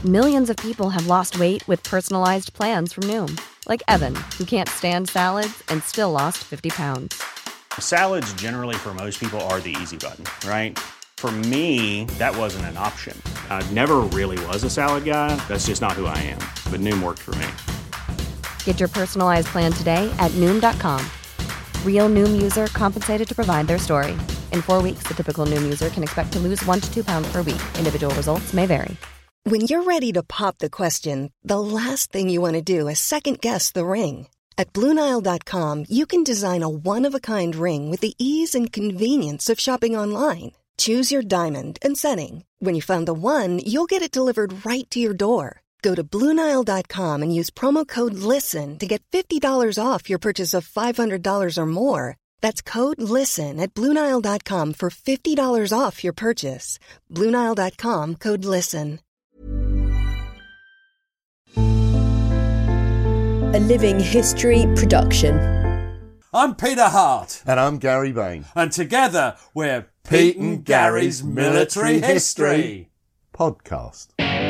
Millions of people have lost weight with personalized plans from Noom. Like Evan, who can't stand salads and still lost 50 pounds. Salads generally for most people are the easy button, right? For me, that wasn't an option. I never really was a salad guy. That's just not who I am. But Noom worked for me. Get your personalized plan today at Noom.com. Real Noom user compensated to provide their story. In 4 weeks, the typical Noom user can expect to lose 1 to 2 pounds per week. Individual results may vary. When you're ready to pop the question, the last thing you want to do is second-guess the ring. At BlueNile.com, you can design a one-of-a-kind ring with the ease and convenience of shopping online. Choose your diamond and setting. When you find the one, you'll get it delivered right to your door. Go to BlueNile.com and use promo code LISTEN to get $50 off your purchase of $500 or more. That's code LISTEN at BlueNile.com for $50 off your purchase. BlueNile.com, code LISTEN. A Living History production. I'm Peter Hart. And I'm Gary Bain. And together we're Pete and Gary's Military History Podcast.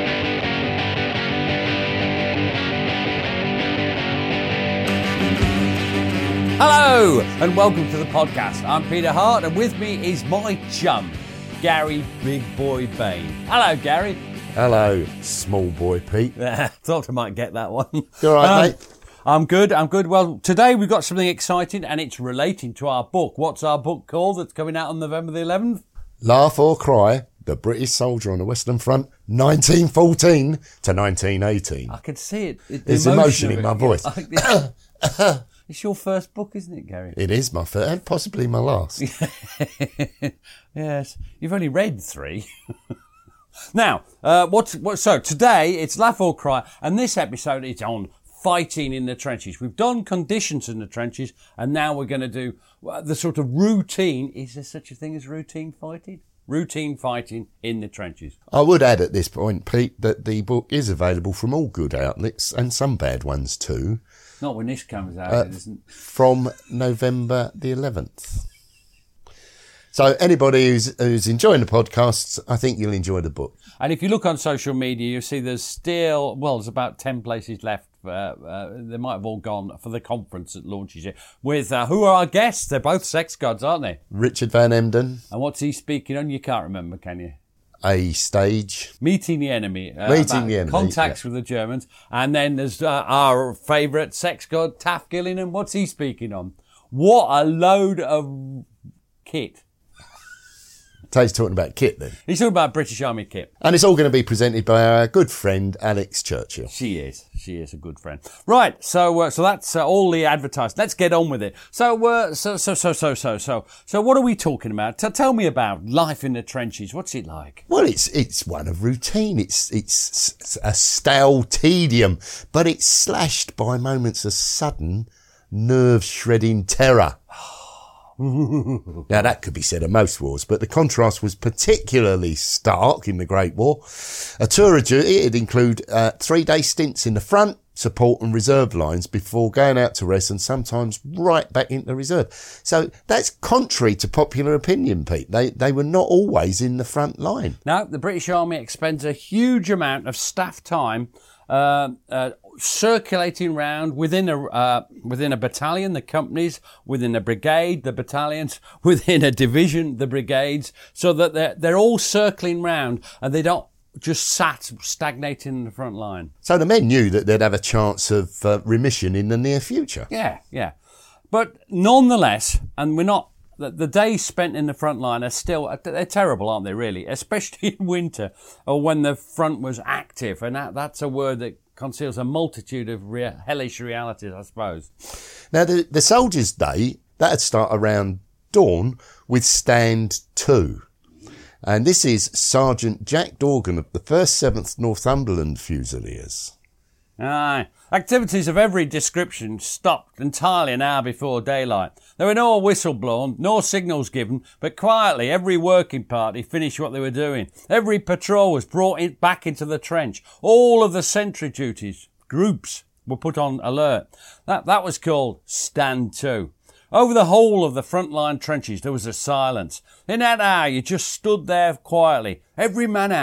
Hello and welcome to the podcast. I'm Peter Hart and with me is my chum, Gary Big Boy Bain. Hello, Gary. Hello, small boy Pete. Thought I might get that one. You all right, mate? I'm good. Well, today we've got something exciting and it's relating to our book. What's our book called that's coming out on November the 11th? Laugh or Cry, The British Soldier on the Western Front, 1914 to 1918. I can see it. There's emotion in my voice. It's your first book, isn't it, Gary? It is my first and possibly my last. Yes. You've only read 3. Now, so today it's Laugh or Cry, and this episode is on fighting in the trenches. We've done conditions in the trenches, and now we're going to do the sort of routine. Is there such a thing as routine fighting? Routine fighting in the trenches. I would add at this point, Pete, that the book is available from all good outlets, and some bad ones too. Not when this comes out, it isn't. From November the 11th. So anybody who's enjoying the podcasts, I think you'll enjoy the book. And if you look on social media, you see there's about 10 places left. They might have all gone for the conference that launches it. With who are our guests? They're both sex gods, aren't they? Richard Van Emden. And what's he speaking on? You can't remember, can you? A Stage. Meeting the Enemy. Meeting the Enemy. Contacts with the Germans. And then there's our favourite sex god, Taff Gillingham. What's he speaking on? What a load of kit. He's talking about kit then. He's talking about British Army kit. And it's all going to be presented by our good friend Alex Churchill. She is a good friend. Right, so that's all the advertising. Let's get on with it. So what are we talking about? Tell me about life in the trenches. What's it like? Well, it's one of routine. It's a stale tedium, but it's slashed by moments of sudden, nerve-shredding terror. Now, that could be said of most wars, but the contrast was particularly stark in the Great War. A tour of duty, it'd include 3-day stints in the front, support and reserve lines before going out to rest and sometimes right back into reserve. So that's contrary to popular opinion, Pete. They were not always in the front line. No, the British Army expends a huge amount of staff time circulating round within a battalion, the companies, within a brigade, the battalions, within a division, the brigades, so that they're all circling round and they don't just stagnating in the front line. So the men knew that they'd have a chance of remission in the near future. Yeah. But nonetheless, and the days spent in the front line they're terrible, aren't they, really? Especially in winter or when the front was active. And that's a word that conceals a multitude of hellish realities, I suppose. Now, the Soldiers' Day, that'd start around dawn with Stand 2. And this is Sergeant Jack Dorgan of the 1st 7th Northumberland Fusiliers. Aye. Activities of every description stopped entirely an hour before daylight. There were no whistle blown, no signals given, but quietly every working party finished what they were doing. Every patrol was brought back into the trench. All of the sentry duties, groups, were put on alert. That was called Stand 2. Over the whole of the front-line trenches there was a silence. In that hour you just stood there quietly, every man out,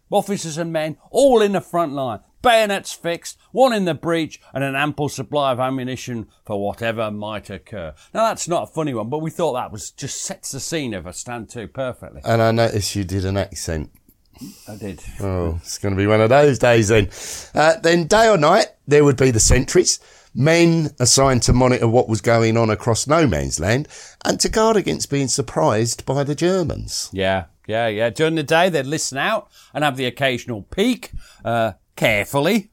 Officers and men, all in the front line, bayonets fixed, one in the breech, and an ample supply of ammunition for whatever might occur. Now, that's not a funny one, but we thought that was just sets the scene of a stand to perfectly. And I noticed you did an accent. I did. Oh, it's going to be one of those days then. Then day or night, there would be the sentries, men assigned to monitor what was going on across no man's land and to guard against being surprised by the Germans. Yeah. During the day, they'd listen out and have the occasional peek, carefully,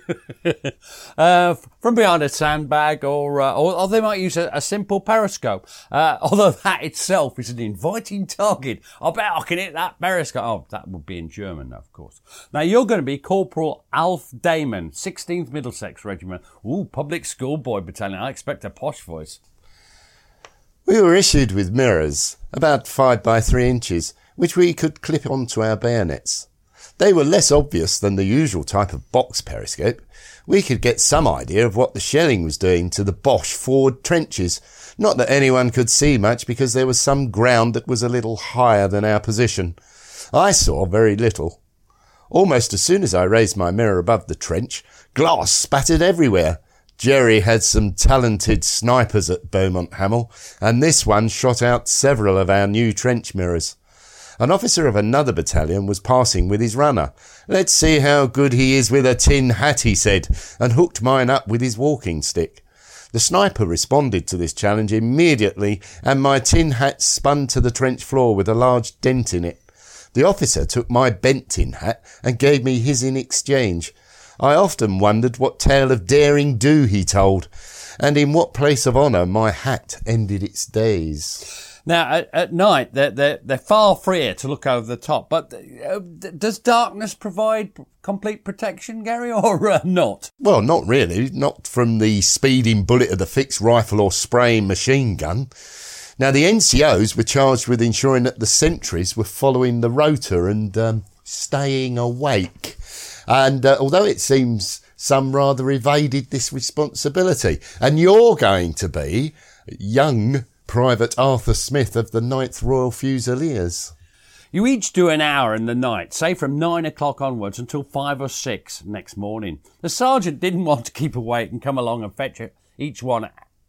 from behind a sandbag, or they might use a simple periscope. Although that itself is an inviting target. I bet I can hit that periscope. Oh, that would be in German, of course. Now, you're going to be Corporal Alf Damon, 16th Middlesex Regiment. Ooh, public schoolboy battalion. I expect a posh voice. We were issued with mirrors, about 5 by 3 inches, which we could clip onto our bayonets. They were less obvious than the usual type of box periscope. We could get some idea of what the shelling was doing to the Boche forward trenches. Not that anyone could see much because there was some ground that was a little higher than our position. I saw very little. Almost as soon as I raised my mirror above the trench, glass spattered everywhere. Jerry had some talented snipers at Beaumont Hamel, and this one shot out several of our new trench mirrors. An officer of another battalion was passing with his runner. "Let's see how good he is with a tin hat," he said, and hooked mine up with his walking stick. The sniper responded to this challenge immediately, and my tin hat spun to the trench floor with a large dent in it. The officer took my bent tin hat and gave me his in exchange. I often wondered what tale of daring do he told, and in what place of honour my hat ended its days. Now, at night, they're far freer to look over the top, but does darkness provide complete protection, Gary, or not? Well, not really. Not from the speeding bullet of the fixed rifle or spraying machine gun. Now, the NCOs were charged with ensuring that the sentries were following the rota and staying awake. And although it seems some rather evaded this responsibility, and you're going to be young Private Arthur Smith of the 9th Royal Fusiliers. You each do an hour in the night, say from 9 o'clock onwards until 5 or 6 next morning. The sergeant didn't want to keep awake and come along and fetch each one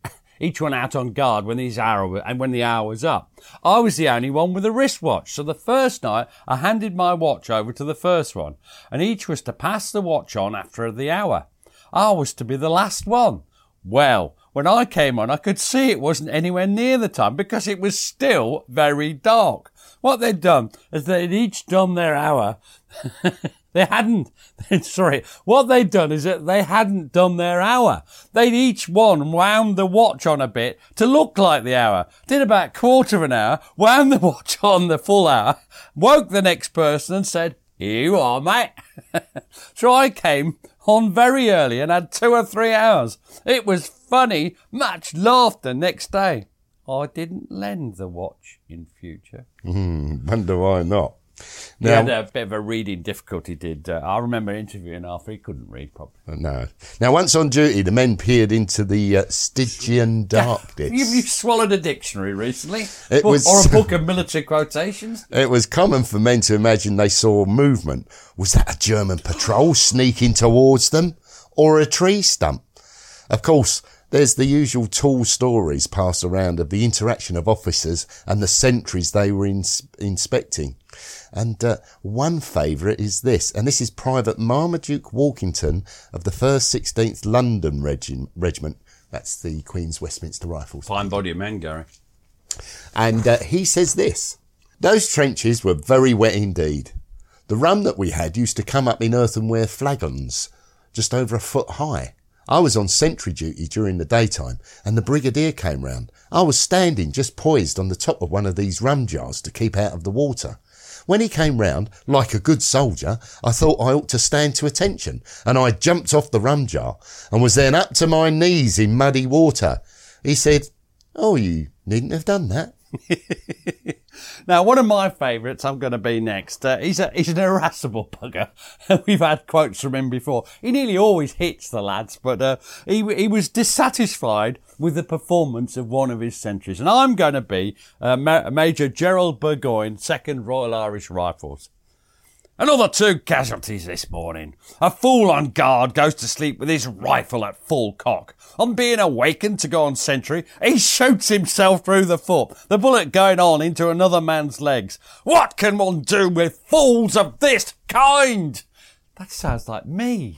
out on guard when the hour was up. I was the only one with a wristwatch, so the first night I handed my watch over to the first one, and each was to pass the watch on after the hour. I was to be the last one. Well, when I came on, I could see it wasn't anywhere near the time because it was still very dark. What they'd done is they'd each done their hour. What they'd done is that they hadn't done their hour. They'd each one wound the watch on a bit to look like the hour. Did about quarter of an hour, wound the watch on the full hour, woke the next person and said, "Here you are, mate." So I came on very early and had 2 or 3 hours. It was funny, much laughter next day. I didn't lend the watch in future. Wonder why not. He had a bit of a reading difficulty, I remember interviewing Arthur, he couldn't read properly. No. Now, once on duty, the men peered into the Stygian darkness. You swallowed a dictionary recently? Or a book of military quotations? It was common for men to imagine they saw movement. Was that a German patrol sneaking towards them? Or a tree stump? Of course, there's the usual tall stories passed around of the interaction of officers and the sentries they were inspecting. And one favourite is this, and this is Private Marmaduke Walkington of the 1st 16th London Regiment. That's the Queen's Westminster Rifles. Fine body of men, Gary. And he says this: "Those trenches were very wet indeed. The rum that we had used to come up in earthenware flagons, just over a foot high. I was on sentry duty during the daytime, and the brigadier came round. I was standing just poised on the top of one of these rum jars to keep out of the water. When he came round, like a good soldier, I thought I ought to stand to attention, and I jumped off the rum jar, and was then up to my knees in muddy water. He said, 'Oh, you needn't have done that.'" Now, one of my favourites, I'm going to be next. He's an irascible bugger. We've had quotes from him before. He nearly always hits the lads, but he was dissatisfied with the performance of one of his sentries. And I'm going to be Major Gerald Burgoyne, 2nd Royal Irish Rifles. Another 2 casualties this morning. A fool on guard goes to sleep with his rifle at full cock. On being awakened to go on sentry, he shoots himself through the foot, the bullet going on into another man's legs. What can one do with fools of this kind? That sounds like me.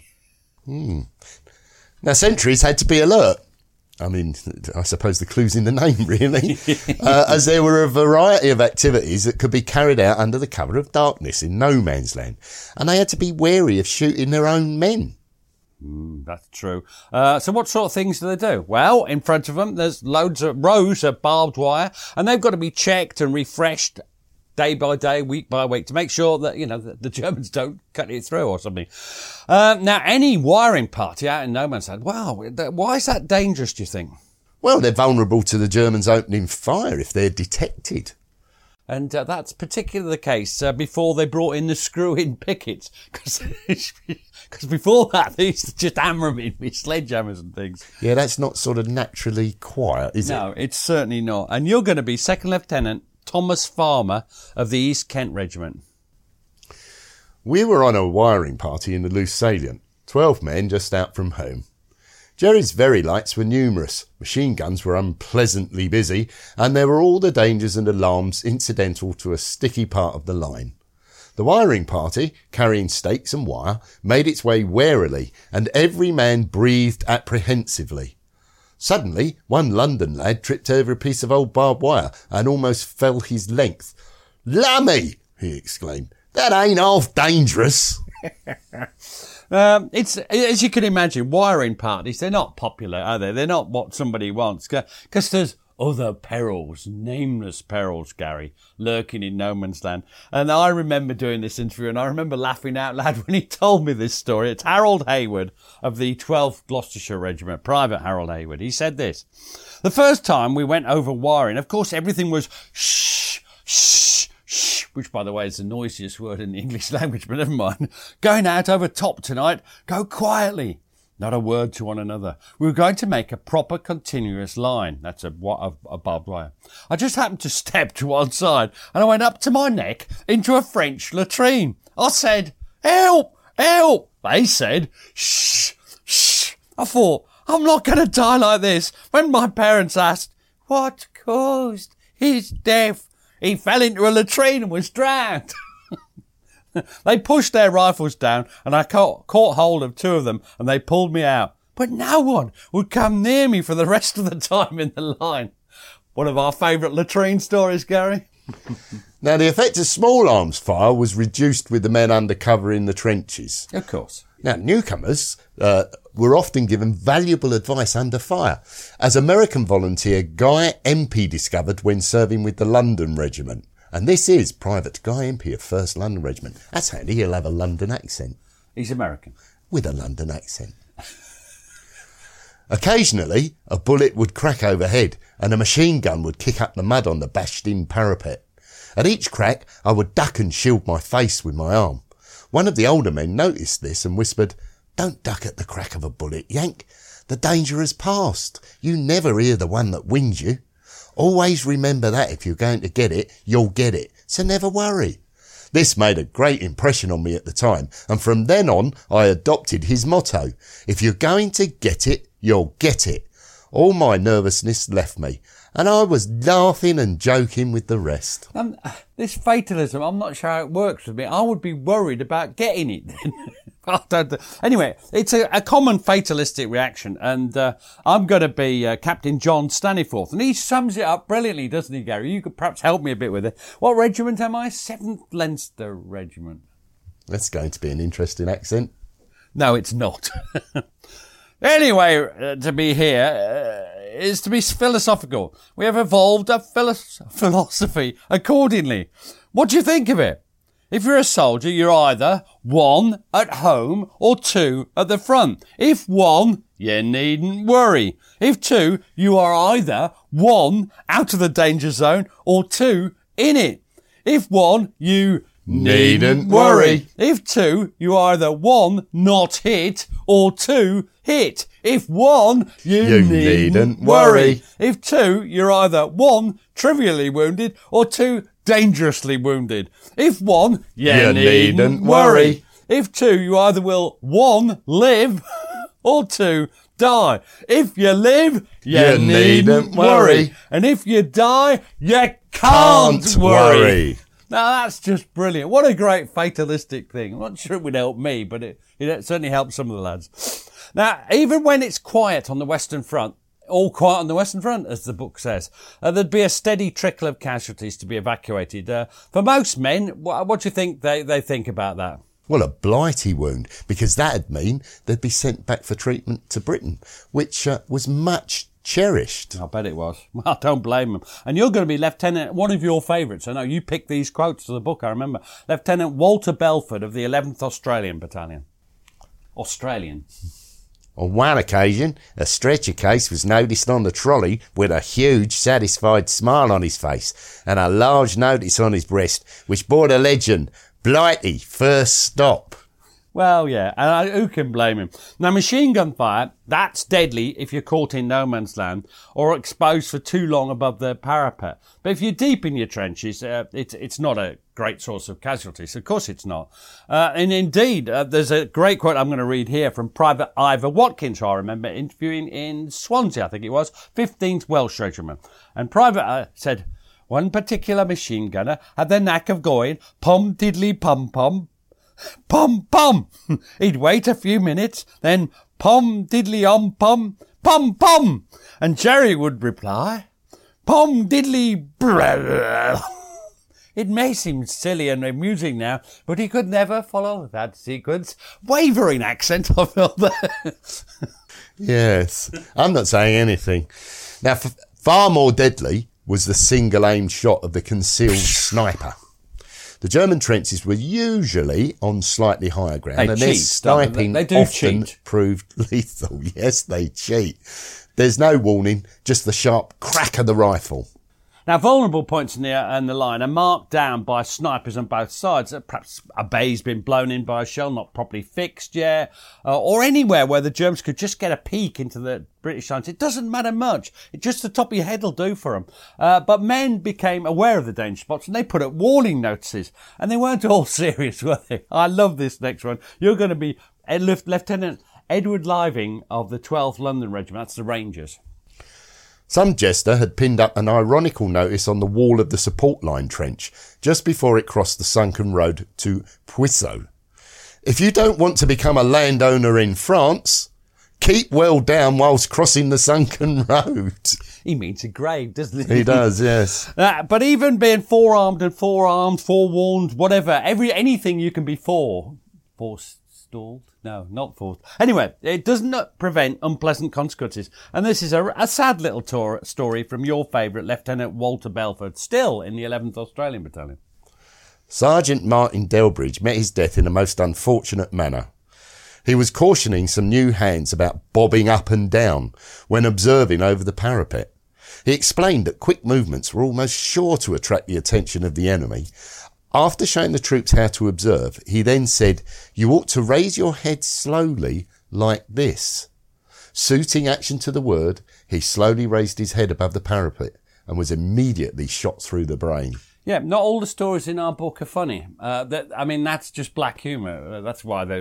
Now, sentries had to be alert. I mean, I suppose the clue's in the name, really, as there were a variety of activities that could be carried out under the cover of darkness in no man's land, and they had to be wary of shooting their own men. That's true. So what sort of things do they do? Well, in front of them, there's rows of barbed wire, and they've got to be checked and refreshed day by day, week by week, to make sure that, the Germans don't cut it through or something. Now, any wiring party out in no man's land, why is that dangerous, do you think? Well, they're vulnerable to the Germans opening fire if they're detected. And that's particularly the case before they brought in the screw-in pickets. Because before that, they used to just hammer them in with sledgehammers and things. Yeah, that's not sort of naturally quiet, is it? No, it's certainly not. And you're going to be Second Lieutenant Thomas Farmer of the East Kent Regiment. We were on a wiring party in the Loos Salient, 12 men just out from home. Jerry's very lights were numerous, machine guns were unpleasantly busy, and there were all the dangers and alarms incidental to a sticky part of the line. The wiring party, carrying stakes and wire, made its way warily, and every man breathed apprehensively. Suddenly, one London lad tripped over a piece of old barbed wire and almost fell his length. "Lummy!" he exclaimed. "That ain't half dangerous." It's, as you can imagine, wiring parties, they're not popular, are they? They're not what somebody wants. Because there's other perils, nameless perils, Gary, lurking in no man's land. And I remember doing this interview, and I remember laughing out loud when he told me this story. It's Harold Hayward of the 12th Gloucestershire Regiment, Private Harold Hayward. He said this: "The first time we went over wiring, of course, everything was shh, shh, shh, which, by the way, is the noisiest word in the English language, but never mind. Going out over top tonight, go quietly. Not a word to one another. We were going to make a proper continuous line." That's a barbed wire. "I just happened to step to one side and I went up to my neck into a French latrine. I said, 'Help, help.' They said, 'Shh, shh.' I thought, I'm not going to die like this. When my parents asked, 'What caused his death?' He fell into a latrine and was drowned." They pushed their rifles down and I caught hold of 2 of them and they pulled me out. But no one would come near me for the rest of the time in the line." One of our favourite latrine stories, Gary. Now, the effect of small arms fire was reduced with the men under cover in the trenches. Of course. Now, newcomers were often given valuable advice under fire, as American volunteer Guy Empey discovered when serving with the London Regiment. And this is Private Guy Empey of 1st London Regiment. That's handy, he'll have a London accent. He's American. With a London accent. Occasionally, a bullet would crack overhead and a machine gun would kick up the mud on the bashed-in parapet. At each crack, I would duck and shield my face with my arm. One of the older men noticed this and whispered, "Don't duck at the crack of a bullet, Yank. The danger has passed. You never hear the one that wings you. Always remember that if you're going to get it, you'll get it. So never worry." This made a great impression on me at the time, and from then on I adopted his motto: if you're going to get it, you'll get it. All my nervousness left me, and I was laughing and joking with the rest. This fatalism, I'm not sure how it works with me. I would be worried about getting it then. Anyway, it's a common fatalistic reaction, and I'm going to be Captain John Staniforth, and he sums it up brilliantly, doesn't he, Gary? You could perhaps help me a bit with it. What regiment am I? 7th Leinster Regiment. That's going to be an interesting accent. No, it's not. Anyway, to be here is to be philosophical. We have evolved a philosophy accordingly. What do you think of it? If you're a soldier, you're either 1, at home, or 2, at the front. If 1, you needn't worry. If 2, you are either 1, out of the danger zone, or 2, in it. If 1, you needn't worry. If 2, you are either 1, not hit, or 2, hit. If 1, you needn't worry. If 2, you're either 1, trivially wounded, or 2, dangerously wounded. If 1, you You needn't worry. If 2, you either will 1, live, or 2, die. If you live, you needn't worry. And if you die, you can't worry. Now, that's just brilliant. What a great fatalistic thing. I'm not sure it would help me, but it certainly helped some of the lads. Now, even when it's quiet on the Western Front, all quiet on the Western Front, as the book says, there'd be a steady trickle of casualties to be evacuated. For most men, what do you think they think about that? Well, a blighty wound, because that'd mean they'd be sent back for treatment to Britain, which was much cherished. I bet it was. Well, I don't blame them. And you're going to be Lieutenant, one of your favourites. I know you picked these quotes to the book, I remember. Lieutenant Walter Belford of the 11th Australian Battalion. Australian. On one occasion, a stretcher case was noticed on the trolley with a huge, satisfied smile on his face and a large notice on his breast, which bore the legend, Blighty, first stop. Well, yeah, and who can blame him? Now, machine gun fire, that's deadly if you're caught in no man's land or exposed for too long above the parapet. But if you're deep in your trenches, it's not a great source of casualties. Of course it's not. And indeed, there's a great quote I'm going to read here from Private Ivor Watkins, who I remember interviewing in Swansea, I think it was, 15th Welsh Regiment. And Private said, one particular machine gunner had the knack of going pom diddly pom pom, pom pom. He'd wait a few minutes, then pom diddly om pom, pom pom. And Jerry would reply, pom diddly brrrr. It may seem silly and amusing now, but he could never follow that sequence. Wavering accent, I felt there. Yes, I'm not saying anything. Now, far more deadly was the single-aim shot of the concealed sniper. The German trenches were usually on slightly higher ground, and their sniping often proved lethal. Yes, they cheat. There's no warning, just the sharp crack of the rifle. Now, vulnerable points in the line are marked down by snipers on both sides. Perhaps a bay's been blown in by a shell, not properly fixed yet, or anywhere where the Germans could just get a peek into the British lines. It doesn't matter much. Just the top of your head will do for them. But men became aware of the danger spots and they put up warning notices. And they weren't all serious, were they? I love this next one. You're going to be Lieutenant Edward Living of the 12th London Regiment. That's the Rangers. Some jester had pinned up an ironical notice on the wall of the support line trench just before it crossed the sunken road to Puiseux. If you don't want to become a landowner in France, keep well down whilst crossing the sunken road. He means a grave, doesn't he? He does, yes. But even being forearmed and forearmed, forewarned, whatever, anything you can be forestalled. No, not forced. Anyway, it does not prevent unpleasant consequences. And this is a sad little story from your favourite Lieutenant Walter Belford, still in the 11th Australian Battalion. Sergeant Martin Delbridge met his death in a most unfortunate manner. He was cautioning some new hands about bobbing up and down when observing over the parapet. He explained that quick movements were almost sure to attract the attention of the enemy. After showing the troops how to observe, he then said, "You ought to raise your head slowly like this." Suiting action to the word, he slowly raised his head above the parapet and was immediately shot through the brain. Yeah, not all the stories in our book are funny. That's just black humour. That's why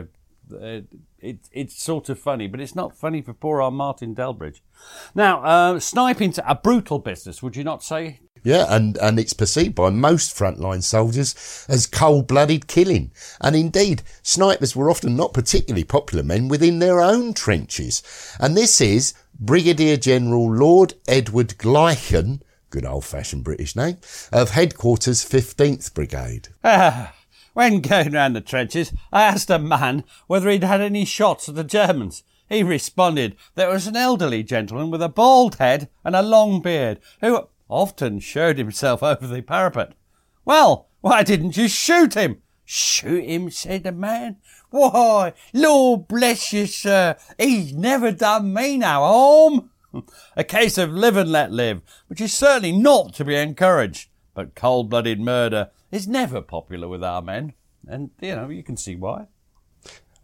it's sort of funny, but it's not funny for poor old Martin Delbridge. Now, sniping's a brutal business, would you not say? Yeah, and it's perceived by most frontline soldiers as cold-blooded killing. And indeed, snipers were often not particularly popular men within their own trenches. And this is Brigadier General Lord Edward Gleichen, good old-fashioned British name, of Headquarters 15th Brigade. When going round the trenches, I asked a man whether he'd had any shots at the Germans. He responded there was an elderly gentleman with a bald head and a long beard who often showed himself over the parapet. "Well, why didn't you shoot him?" "Shoot him," said the man. "Why, Lord bless you, sir, he's never done me no harm." A case of live and let live, which is certainly not to be encouraged. But cold-blooded murder is never popular with our men. And, you can see why.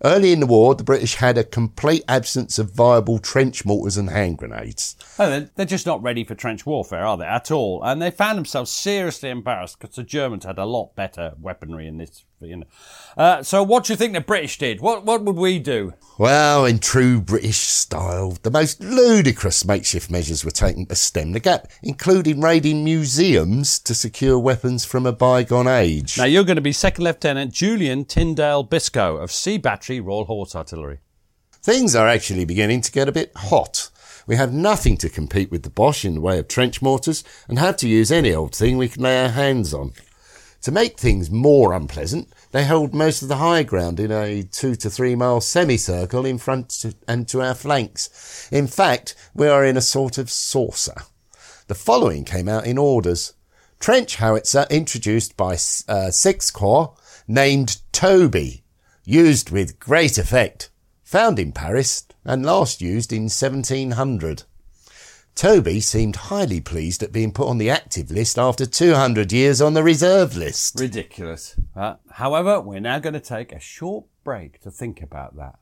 Early in the war, the British had a complete absence of viable trench mortars and hand grenades. Oh, they're just not ready for trench warfare, are they, at all? And they found themselves seriously embarrassed because the Germans had a lot better weaponry in this, So what do you think the British did? What would we do? Well, in true British style, the most ludicrous makeshift measures were taken to stem the gap, including raiding museums to secure weapons from a bygone age. Now, you're going to be Second Lieutenant Julian Tyndale Biscoe of Sea Battery Royal Horse Artillery. Things are actually beginning to get a bit hot. We have nothing to compete with the Bosch in the way of trench mortars and have to use any old thing we can lay our hands on. To make things more unpleasant, they held most of the high ground in a 2 to 3 mile semicircle in front and to our flanks. In fact, we are in a sort of saucer. The following came out in orders. Trench howitzer introduced by 6th Corps, named Toby, used with great effect, found in Paris and last used in 1700. Toby seemed highly pleased at being put on the active list after 200 years on the reserve list. Ridiculous. However, we're now going to take a short break to think about that.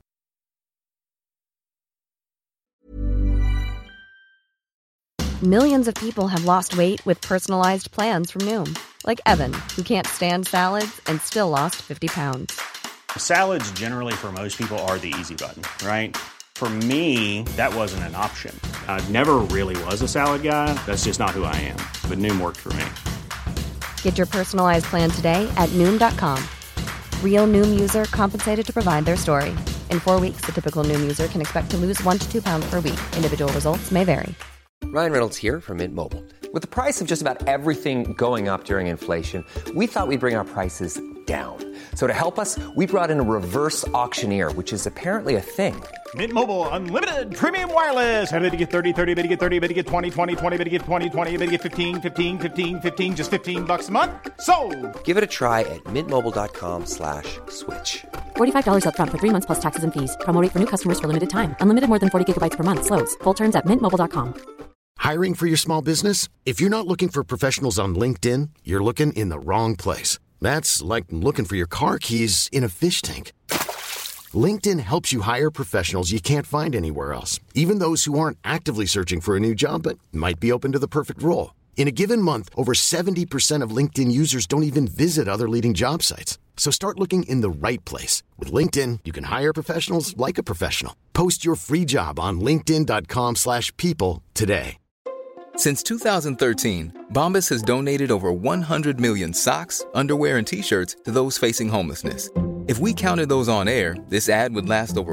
Millions of people have lost weight with personalized plans from Noom. Like Evan, who can't stand salads and still lost 50 pounds. Salads generally for most people are the easy button, right? For me, that wasn't an option. I never really was a salad guy. That's just not who I am. But Noom worked for me. Get your personalized plan today at Noom.com. Real Noom user compensated to provide their story. In 4 weeks, the typical Noom user can expect to lose 1 to 2 pounds per week. Individual results may vary. Ryan Reynolds here from Mint Mobile. With the price of just about everything going up during inflation, we thought we'd bring our prices down. So to help us, we brought in a reverse auctioneer, which is apparently a thing. Mint Mobile Unlimited Premium Wireless. How to get 30, 30, bit to get 30, bit to get 20, 20, 20, bit to get 20, 20, bit to get 15, 15, 15, 15, just $15 a month? Sold! Give it a try at mintmobile.com/switch. $45 up front for 3 months plus taxes and fees. Promo rate for new customers for limited time. Unlimited more than 40 gigabytes per month. Slows full terms at mintmobile.com. Hiring for your small business? If you're not looking for professionals on LinkedIn, you're looking in the wrong place. That's like looking for your car keys in a fish tank. LinkedIn helps you hire professionals you can't find anywhere else, even those who aren't actively searching for a new job but might be open to the perfect role. In a given month, over 70% of LinkedIn users don't even visit other leading job sites. So start looking in the right place. With LinkedIn, you can hire professionals like a professional. Post your free job on linkedin.com/people today. Since 2013, Bombas has donated over 100 million socks, underwear, and T-shirts to those facing homelessness. If we counted those on air, this ad would last over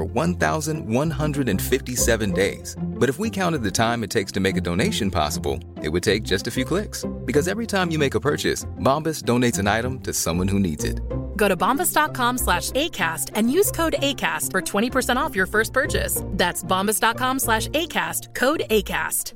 1,157 days. But if we counted the time it takes to make a donation possible, it would take just a few clicks. Because every time you make a purchase, Bombas donates an item to someone who needs it. Go to bombas.com/ACAST and use code ACAST for 20% off your first purchase. That's bombas.com/ACAST, code ACAST.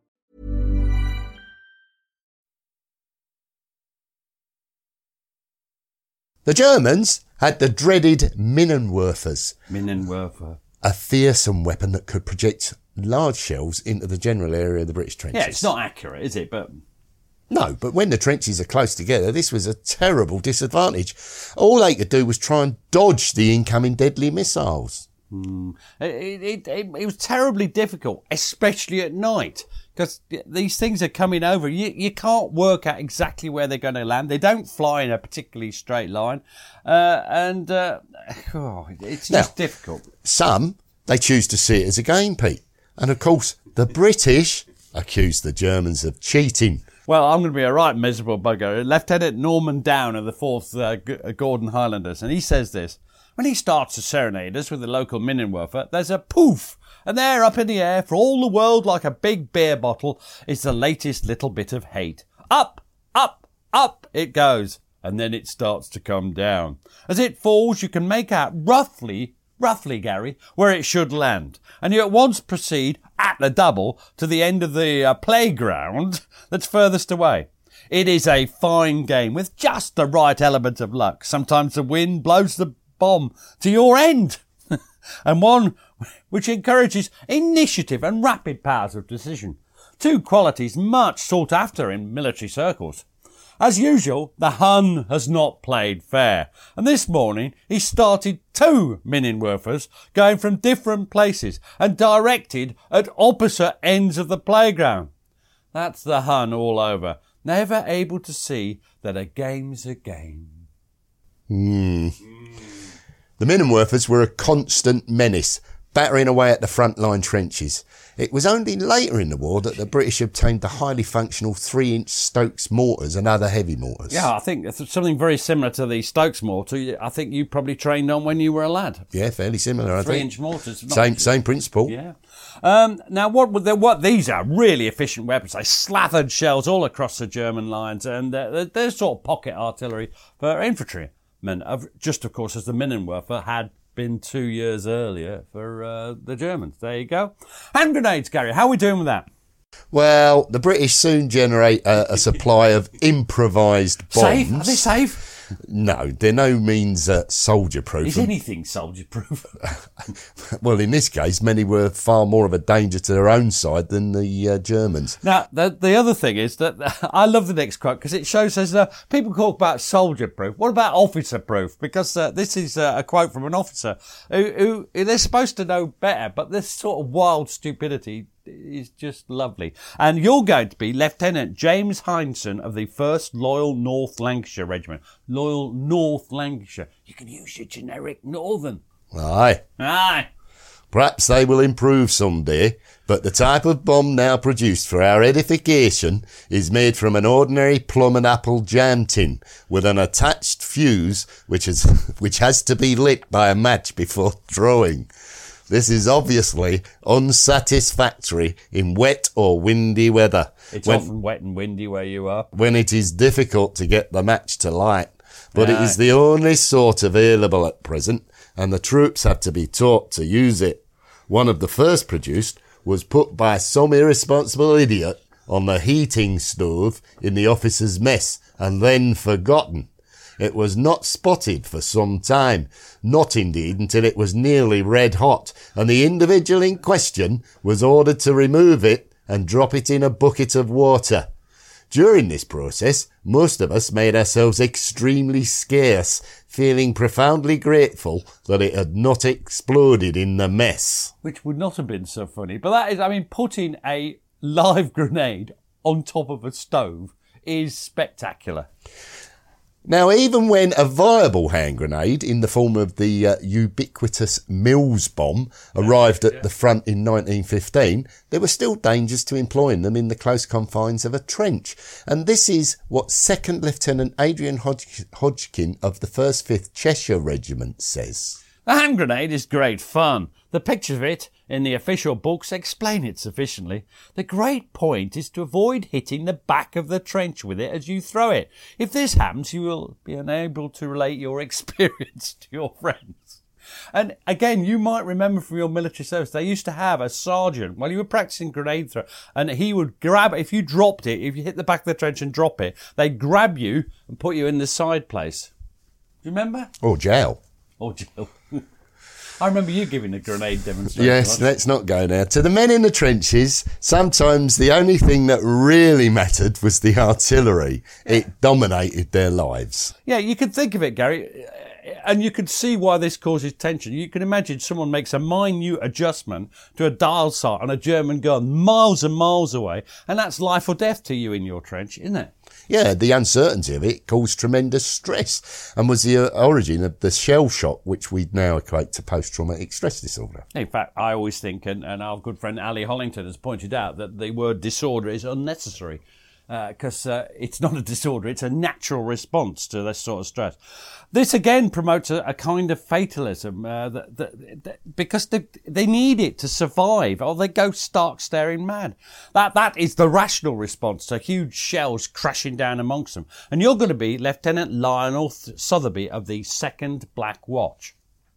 The Germans had the dreaded Minenwerfers. Minenwerfer. A fearsome weapon that could project large shells into the general area of the British trenches. Yeah, it's not accurate, is it? But no, but when the trenches are close together, this was a terrible disadvantage. All they could do was try and dodge the incoming deadly missiles. It was terribly difficult, especially at night, because these things are coming over. You can't work out exactly where they're going to land. They don't fly in a particularly straight line, it's just difficult. Some, they choose to see it as a game, Pete. And of course, the British accuse the Germans of cheating. Well, I'm going to be a right miserable bugger. Lieutenant Norman Down of the 4th Gordon Highlanders, and he says this. When he starts to serenade us with the local Minenwerfer, there's a poof, and there up in the air, for all the world like a big beer bottle, is the latest little bit of hate. Up, up, up it goes, and then it starts to come down. As it falls, you can make out roughly, Gary, where it should land, and you at once proceed, at the double, to the end of the playground that's furthest away. It is a fine game with just the right element of luck. Sometimes the wind blows the bomb to your end, and one which encourages initiative and rapid powers of decision, 2 qualities much sought after in military circles. As usual, the Hun has not played fair, and this morning he started 2 Minenwerfers going from different places and directed at opposite ends of the playground. That's the Hun all over, never able to see that a game's a game. The Minenwerfers were a constant menace, battering away at the front-line trenches. It was only later in the war that the British obtained the highly functional 3-inch Stokes mortars and other heavy mortars. Yeah, I think it's something very similar to the Stokes mortar. I think you probably trained on when you were a lad. Yeah, fairly similar, I think. 3-inch mortars. Same principle. Yeah. Now, what these are really efficient weapons. They slathered shells all across the German lines, and they're sort of pocket artillery for infantrymen, just of course as the Minenwerfer had been 2 years earlier for the Germans. There you go. Hand grenades, Gary. How are we doing with that? Well, the British soon generate a supply of improvised bombs. Safe? Are they safe? No, they're no means soldier-proof. Is anything soldier-proof? Well, in this case, many were far more of a danger to their own side than the Germans. Now, the other thing is that I love the next quote because it shows us people talk about soldier-proof. What about officer-proof? Because this is a quote from an officer who they're supposed to know better, but this sort of wild stupidity is just lovely. And you're going to be Lieutenant James Hindson of the 1st Loyal North Lancashire Regiment. Loyal North Lancashire. You can use your generic Northern. Aye. Aye. Perhaps they will improve someday, but the type of bomb now produced for our edification is made from an ordinary plum and apple jam tin with an attached fuse which has to be lit by a match before throwing. This is obviously unsatisfactory in wet or windy weather. It's often wet and windy where you are. When it is difficult to get the match to light. But it is the only sort available at present, and the troops have to be taught to use it. One of the first produced was put by some irresponsible idiot on the heating stove in the officers' mess, and then forgotten. It was not spotted for some time, not indeed until it was nearly red hot, and the individual in question was ordered to remove it and drop it in a bucket of water. During this process, most of us made ourselves extremely scarce, feeling profoundly grateful that it had not exploded in the mess. Which would not have been so funny. But that is, putting a live grenade on top of a stove is spectacular. Now, even when a viable hand grenade in the form of the ubiquitous Mills bomb arrived at the front in 1915, there were still dangers to employing them in the close confines of a trench. And this is what 2nd Lieutenant Adrian Hodgkin of the 1st 5th Cheshire Regiment says. The hand grenade is great fun. The pictures of it in the official books explain it sufficiently. The great point is to avoid hitting the back of the trench with it as you throw it. If this happens, you will be unable to relate your experience to your friends. And again, you might remember from your military service, they used to have a sergeant while you were practicing grenade throw, and he would grab, if you dropped it, if you hit the back of the trench and drop it, they'd grab you and put you in the side place. Do you remember? Or jail. Or jail. I remember you giving a grenade demonstration. Yes, let's not go there. To the men in the trenches, sometimes the only thing that really mattered was the artillery. It dominated their lives. Yeah, you could think of it, Gary, and you could see why this causes tension. You can imagine someone makes a minute adjustment to a dial sight on a German gun miles and miles away, and that's life or death to you in your trench, isn't it? Yeah, the uncertainty of it caused tremendous stress and was the origin of the shell shock, which we now equate to post-traumatic stress disorder. In fact, I always think, and our good friend Ali Hollington has pointed out, that the word disorder is unnecessary because it's not a disorder, it's a natural response to this sort of stress. This again promotes a kind of fatalism because they need it to survive, or they go stark staring mad. That is the rational response to huge shells crashing down amongst them. And you're going to be Lieutenant Lionel Sotheby of the 2nd Black Watch.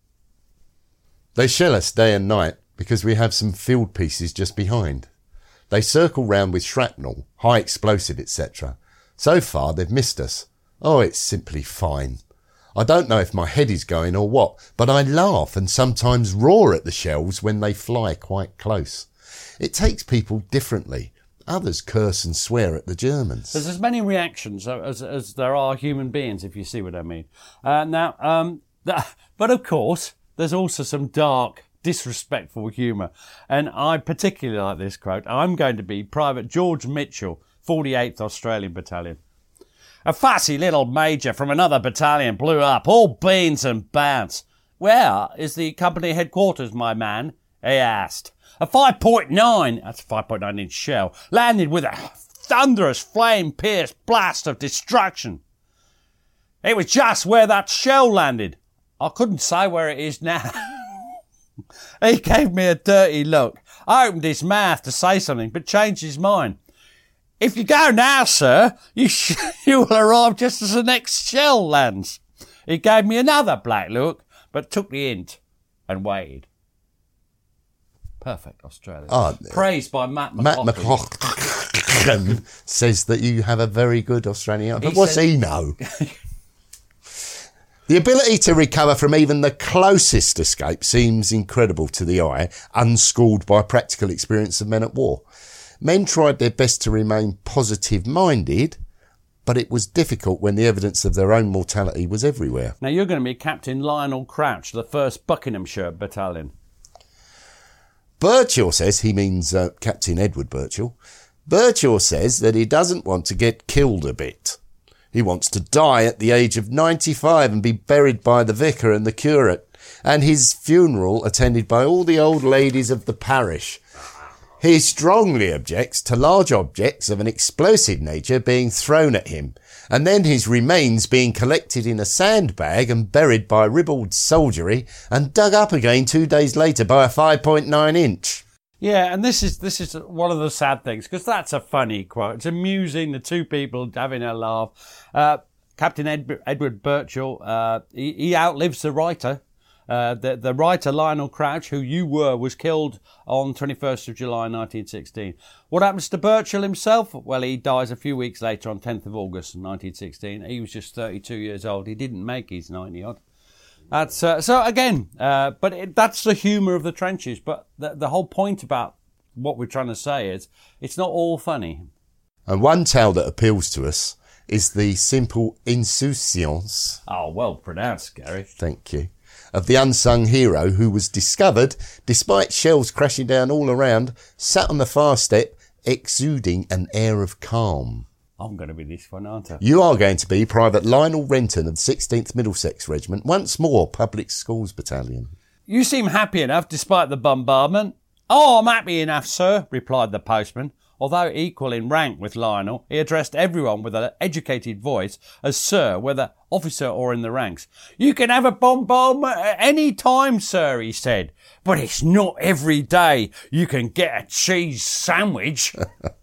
They shell us day and night because we have some field pieces just behind. They circle round with shrapnel, high explosive, etc. So far, they've missed us. Oh, it's simply fine. I don't know if my head is going or what, but I laugh and sometimes roar at the shells when they fly quite close. It takes people differently. Others curse and swear at the Germans. There's as many reactions as there are human beings, if you see what I mean. But of course, there's also some dark, disrespectful humour. And I particularly like this quote. I'm going to be Private George Mitchell, 48th Australian Battalion. A fussy little major from another battalion blew up, all beans and bounce. Where is the company headquarters, my man? He asked. A 5.9, that's a 5.9 inch shell, landed with a thunderous flame-pierced blast of destruction. It was just where that shell landed. I couldn't say where it is now. He gave me a dirty look. I opened his mouth to say something, but changed his mind. If you go now, sir, you will arrive just as the next shell lands. He gave me another black look, but took the hint and waited. Perfect Australia. Praised by Matt McLaughlin says that you have a very good Australian. But what's he know? The ability to recover from even the closest escape seems incredible to the eye, unschooled by practical experience of men at war. Men tried their best to remain positive-minded, but it was difficult when the evidence of their own mortality was everywhere. Now, you're going to be Captain Lionel Crouch, the 1st Buckinghamshire Battalion. Birchall says, he means Captain Edward Birchall. Birchall says that he doesn't want to get killed a bit. He wants to die at the age of 95 and be buried by the vicar and the curate, and his funeral attended by all the old ladies of the parish. He strongly objects to large objects of an explosive nature being thrown at him, and then his remains being collected in a sandbag and buried by ribald soldiery and dug up again 2 days later by a 5.9 inch. Yeah, and this is one of the sad things, because that's a funny quote. It's amusing, the two people having a laugh. Captain Edward Birchall, he outlives the writer. The writer Lionel Crouch, who you were, was killed on 21st of July 1916. What happens to Birchall himself? Well, he dies a few weeks later on 10th of August 1916. He was just 32 years old. He didn't make his 90-odd. That's so again, that's the humour of the trenches. But the whole point about what we're trying to say is it's not all funny. And one tale that appeals to us is the simple insouciance. Oh, well pronounced, Gary. Thank you. Of the unsung hero who was discovered, despite shells crashing down all around, sat on the fire step, exuding an air of calm. I'm going to be this one, aren't I? You are going to be Private Lionel Renton of the 16th Middlesex Regiment, once more Public Schools Battalion. You seem happy enough despite the bombardment. Oh, I'm happy enough, sir, replied the postman. Although equal in rank with Lionel, he addressed everyone with an educated voice as sir, whether officer or in the ranks. You can have a bombardment at any time, sir, he said. But it's not every day you can get a cheese sandwich.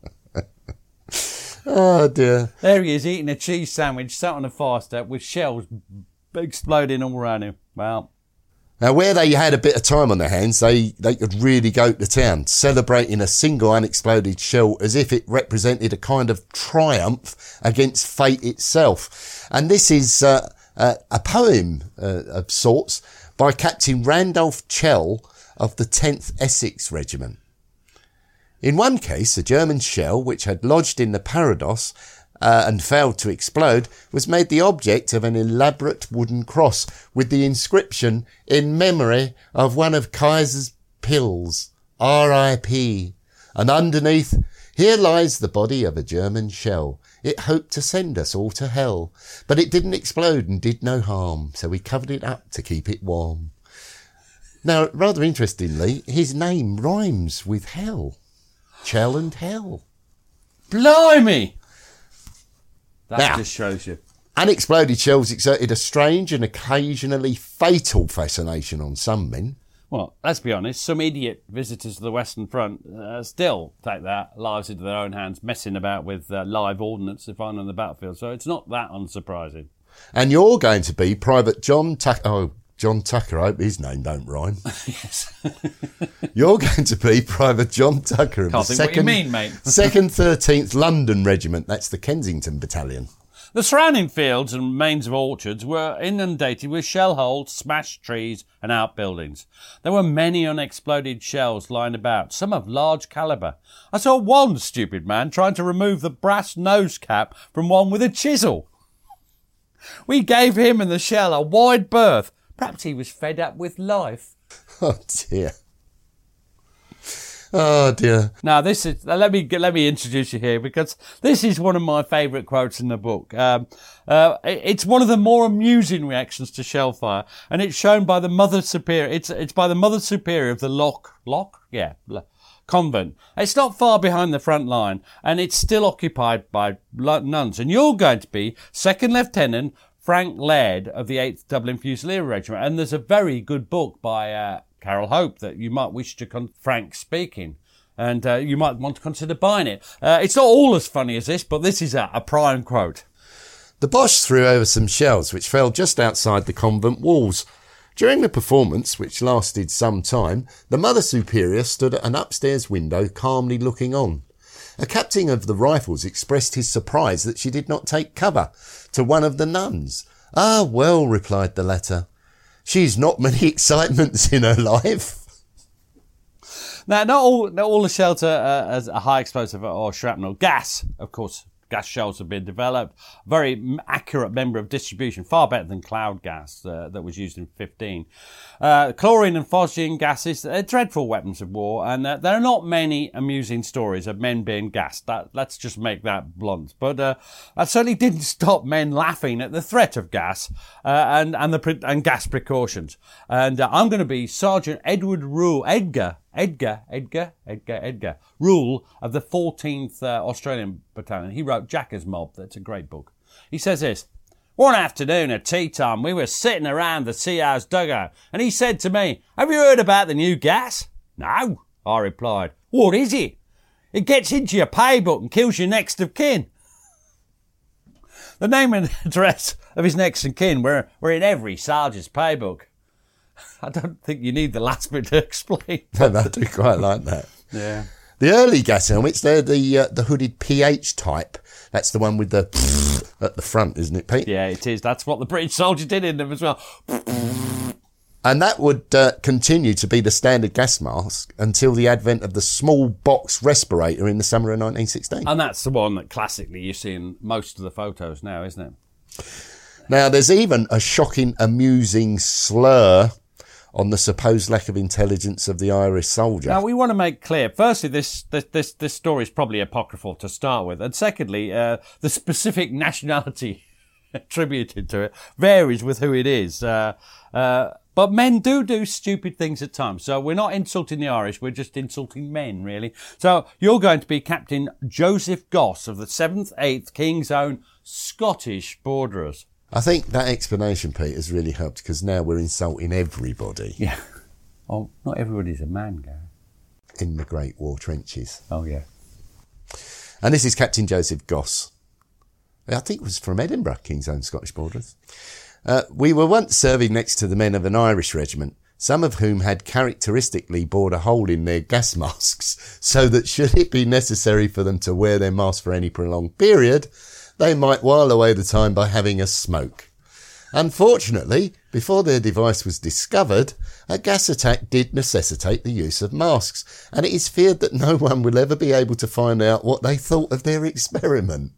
Oh, dear. There he is, eating a cheese sandwich, sat on a fire step with shells exploding all around him. Well... Now, where they had a bit of time on their hands, they could really go to town, celebrating a single unexploded shell as if it represented a kind of triumph against fate itself. And this is a poem of sorts by Captain Randolph Chell of the 10th Essex Regiment. In one case, a German shell, which had lodged in the Parados and failed to explode, was made the object of an elaborate wooden cross with the inscription in memory of one of Kaiser's pills, R.I.P. And underneath, here lies the body of a German shell. It hoped to send us all to hell, but it didn't explode and did no harm, so we covered it up to keep it warm. Now, rather interestingly, his name rhymes with hell. Chell and hell. Blimey! That Now, just shows you. Unexploded shells exerted a strange and occasionally fatal fascination on some men. Well, let's be honest, some idiot visitors to the Western Front still take their lives into their own hands, messing about with live ordnance they find on the battlefield, so it's not that unsurprising. And you're going to be Private John Tucker. Oh, John Tucker, I hope his name don't rhyme. Yes. You're going to be Private John Tucker of Can't the think what you mean, mate. 2nd 13th London Regiment. That's the Kensington Battalion. The surrounding fields and remains of orchards were inundated with shell holes, smashed trees and outbuildings. There were many unexploded shells lying about, some of large calibre. I saw one stupid man trying to remove the brass nose cap from one with a chisel. We gave him and the shell a wide berth. Perhaps he was fed up with life. Oh dear. Oh dear. Now this is let me introduce you here, because this is one of my favourite quotes in the book. It's one of the more amusing reactions to shellfire, and it's shown by the Mother Superior. It's by the Mother Superior of the convent. It's not far behind the front line, and it's still occupied by nuns. And you're going to be Second Lieutenant Frank Laird of the 8th Dublin Fusilier Regiment. And there's a very good book by Carol Hope that you might wish to Frank speaking, and you might want to consider buying it. It's not all as funny as this, but this is a prime quote. The Boche threw over some shells which fell just outside the convent walls. During the performance, which lasted some time, the Mother Superior stood at an upstairs window calmly looking on. A captain of the Rifles expressed his surprise that she did not take cover to one of the nuns. "Ah, well," replied the latter, "she's not many excitements in her life." Now, not all the shelter has a high explosive or shrapnel. Gas, of course. Gas shells have been developed. Very accurate member of distribution, far better than cloud gas that was used in 15. Chlorine and phosgene gases, they're dreadful weapons of war, and there are not many amusing stories of men being gassed. Let's just make that blunt. But that certainly didn't stop men laughing at the threat of gas and gas precautions. And I'm going to be Sergeant Edward Edgar Rule of the 14th Australian Battalion. He wrote Jacker's Mob. That's a great book. He says this: "One afternoon at tea time, we were sitting around the CR's dugout, and he said to me, 'Have you heard about the new gas?' 'No,' I replied. 'What is it?' 'It gets into your paybook and kills your next of kin.'" The name and address of his next of kin were in every sergeant's paybook. I don't think you need the last bit to explain. No, I do quite like that. Yeah. The early gas helmets, they're the hooded PH type. That's the one with the at the front, isn't it, Pete? Yeah, it is. That's what the British soldier did in them as well. And that would continue to be the standard gas mask until the advent of the small box respirator in the summer of 1916. And that's the one that classically you see in most of the photos now, isn't it? Now, there's even a shocking, amusing slur on the supposed lack of intelligence of the Irish soldier. Now, we want to make clear, firstly, this story is probably apocryphal to start with, and secondly, the specific nationality attributed to it varies with who it is. But men do stupid things at times, so we're not insulting the Irish, we're just insulting men, really. So you're going to be Captain Joseph Goss of the 7th, 8th King's Own Scottish Borderers. I think that explanation, Pete, has really helped, because now we're insulting everybody. Yeah. Oh, not everybody's a man, Gary. In the Great War trenches. Oh, yeah. And this is Captain Joseph Goss. I think it was from Edinburgh, King's Own Scottish Borderers. "We were once serving next to the men of an Irish regiment, some of whom had characteristically bored a hole in their gas masks, so that should it be necessary for them to wear their masks for any prolonged period, they might while away the time by having a smoke. Unfortunately, before their device was discovered, a gas attack did necessitate the use of masks, and it is feared that no one will ever be able to find out what they thought of their experiment."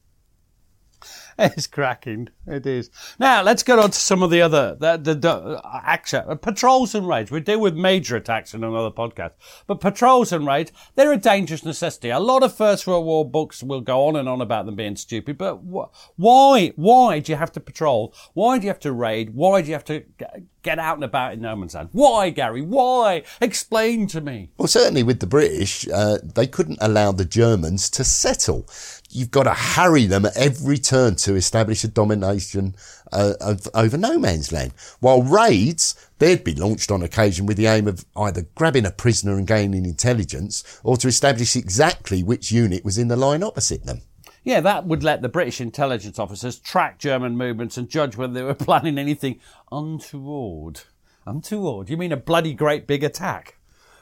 It's cracking. It is. Now, let's get on to some of the other action. Patrols and raids. We deal with major attacks in another podcast. But patrols and raids, they're a dangerous necessity. A lot of First World War books will go on and on about them being stupid. But why? Why do you have to patrol? Why do you have to raid? Why do you have to get out and about in no man's land? Why, Gary? Why? Explain to me. Well, certainly with the British, they couldn't allow the Germans to settle. You've got to harry them at every turn to establish a domination over no man's land. While raids, they'd be launched on occasion with the aim of either grabbing a prisoner and gaining intelligence, or to establish exactly which unit was in the line opposite them. Yeah, that would let the British intelligence officers track German movements and judge whether they were planning anything untoward. Untoward? You mean a bloody great big attack?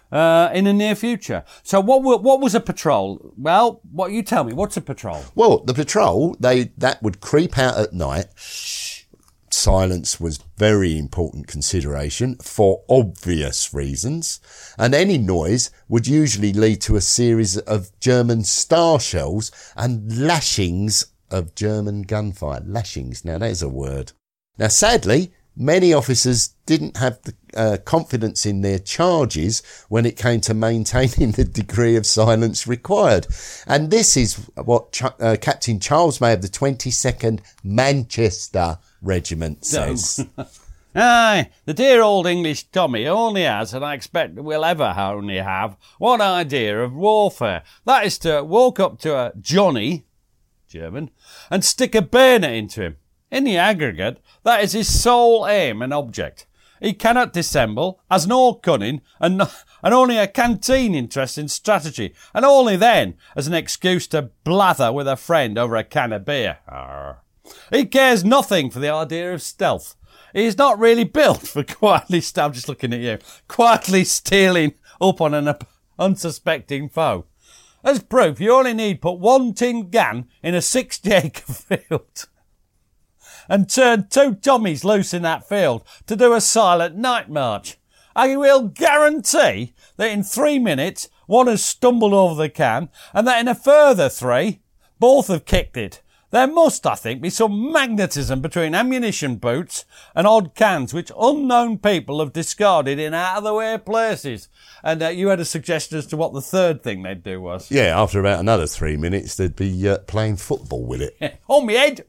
in the near future. So what was a patrol? Well, what you tell me, what's a patrol? Well, the patrol, that would creep out at night. Silence was very important consideration for obvious reasons, and any noise would usually lead to a series of German star shells and lashings of German gunfire. Lashings, now that is a word. Now sadly, many officers didn't have the confidence in their charges when it came to maintaining the degree of silence required. And this is what Captain Charles May of the 22nd Manchester Regiment says. Aye, the dear old English Tommy only has, and I expect will ever only have, one idea of warfare. That is to walk up to a Johnny, German, and stick a bayonet into him. In the aggregate, that is his sole aim and object. He cannot dissemble, has no cunning, and only a canteen interest in strategy, and only then as an excuse to blather with a friend over a can of beer. Arr. He cares nothing for the idea of stealth. He is not really built for quietly stealing up on an unsuspecting foe. As proof, you only need put one tin gun in a 60-acre field and turn 2 Tommies loose in that field to do a silent night march. I will guarantee that in 3 minutes, one has stumbled over the can, and that in a further 3, both have kicked it. There must, I think, be some magnetism between ammunition boots and odd cans which unknown people have discarded in out-of-the-way places. And you had a suggestion as to what the third thing they'd do was? Yeah, after about another 3 minutes, they'd be playing football with it. On me head!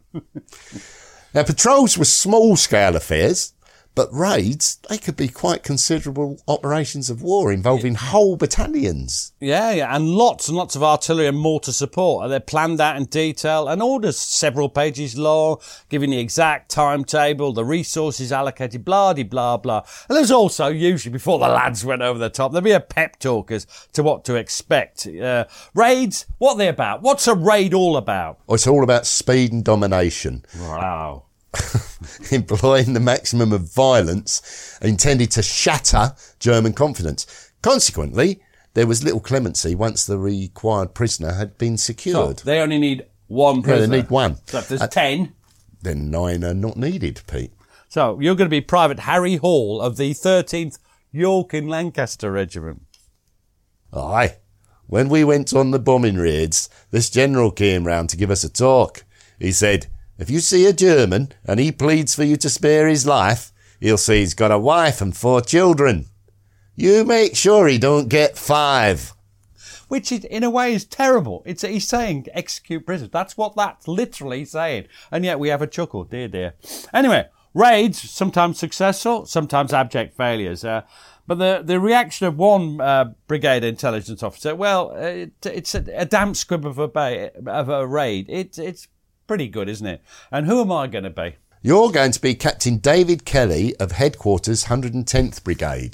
Now, patrols were small-scale affairs, but raids, they could be quite considerable operations of war involving whole battalions. Yeah, and lots of artillery and mortar support. They're planned out in detail and orders several pages long, giving the exact timetable, the resources allocated, blah-de-blah, blah. And there's also, usually before the lads went over the top, there'd be a pep talk as to what to expect. Raids, what are they about? What's a raid all about? Oh, it's all about speed and domination. Wow. Employing the maximum of violence intended to shatter German confidence. Consequently, there was little clemency once the required prisoner had been secured. So they only need one prisoner. Yeah, they need one. So if there's 10... Then 9 are not needed, Pete. So you're going to be Private Harry Hall of the 13th York and Lancaster Regiment. Aye. When we went on the bombing raids, this general came round to give us a talk. He said, if you see a German and he pleads for you to spare his life, he'll say he's got a wife and 4 children. You make sure he don't get 5. Which, in a way, is terrible. He's saying execute prisoners. That's what that's literally saying. And yet we have a chuckle. Dear, dear. Anyway, raids, sometimes successful, sometimes abject failures. But the reaction of one brigade intelligence officer, well, it's a damp squib of a raid. It's pretty good, isn't it? And who am I going to be? You're going to be Captain David Kelly of Headquarters 110th Brigade.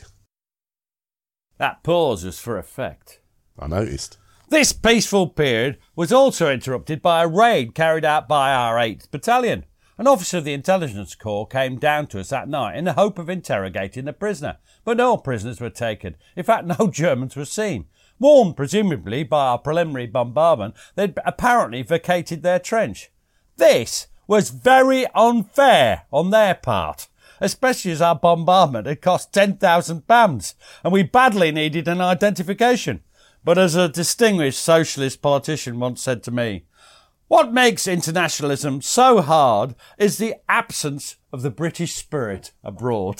That pause was for effect. I noticed. This peaceful period was also interrupted by a raid carried out by our 8th Battalion. An officer of the Intelligence Corps came down to us that night in the hope of interrogating the prisoner, but no prisoners were taken. In fact, no Germans were seen. Warned presumably by our preliminary bombardment, they'd apparently vacated their trench. This was very unfair on their part, especially as our bombardment had cost £10,000 and we badly needed an identification. But as a distinguished socialist politician once said to me, what makes internationalism so hard is the absence of the British spirit abroad.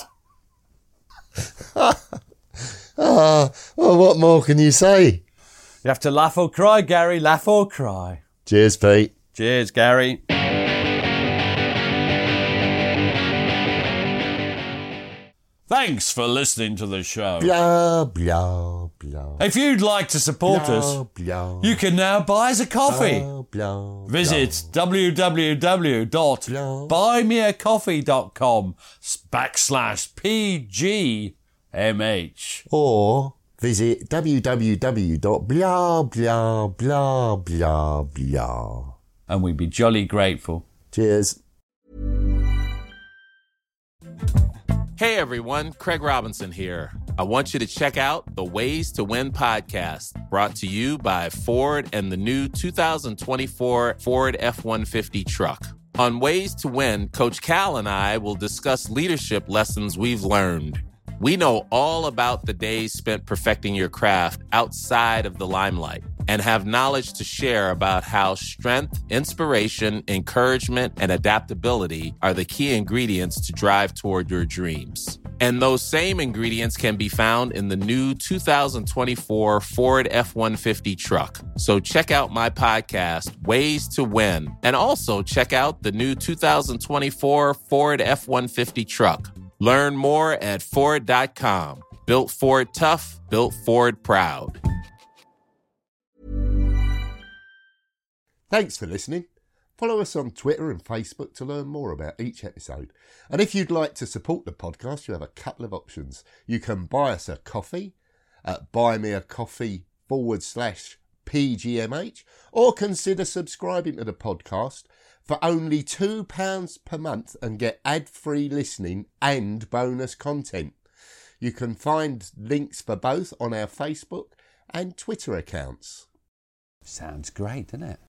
Well, what more can you say? You have to laugh or cry, Gary, laugh or cry. Cheers, Pete. Cheers, Gary. Thanks for listening to the show. Blah, blah, blah. If you'd like to support us, you can now buy us a coffee. Visit www.buymeacoffee.com/PGMH. Or visit www.blah. And we'd be jolly grateful. Cheers. Hey everyone, Craig Robinson here. I want you to check out the Ways to Win podcast, brought to you by Ford and the new 2024 Ford F-150 truck. On Ways to Win, Coach Cal and I will discuss leadership lessons we've learned. We know all about the days spent perfecting your craft outside of the limelight and have knowledge to share about how strength, inspiration, encouragement, and adaptability are the key ingredients to drive toward your dreams. And those same ingredients can be found in the new 2024 Ford F-150 truck. So check out my podcast, Ways to Win, and also check out the new 2024 Ford F-150 truck. Learn more at Ford.com. Built Ford tough, built Ford proud. Thanks for listening. Follow us on Twitter and Facebook to learn more about each episode. And if you'd like to support the podcast, you have a couple of options. You can buy us a coffee at buymeacoffee.com/PGMH, or consider subscribing to the podcast for only £2 per month and get ad-free listening and bonus content. You can find links for both on our Facebook and Twitter accounts. Sounds great, doesn't it?